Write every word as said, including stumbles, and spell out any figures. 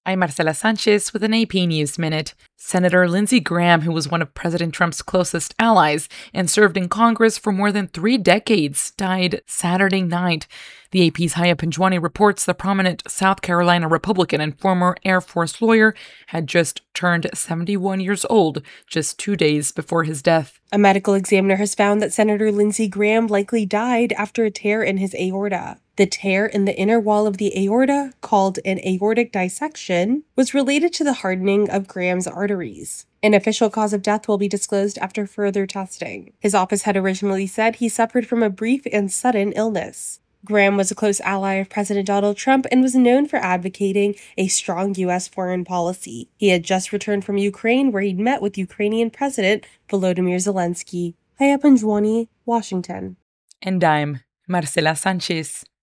I'm Marcela Sanchez with an A P News Minute. Senator Lindsey Graham, who was one of President Trump's closest allies and served in Congress for more than three decades, died Saturday night. The A P's Haya Panjwani reports the prominent South Carolina Republican and former Air Force lawyer had just turned seventy-one years old, just two days before his death. A medical examiner has found that Senator Lindsey Graham likely died after a tear in his aorta. The tear in the inner wall of the aorta, called an aortic dissection, was related to the hardening of Graham's arteries. An official cause of death will be disclosed after further testing. His office had originally said he suffered from a brief and sudden illness. Graham was a close ally of President Donald Trump and was known for advocating a strong U S foreign policy. He had just returned from Ukraine, where he'd met with Ukrainian President Volodymyr Zelensky. Haya Panjwani, Washington. And I'm Marcela Sanchez.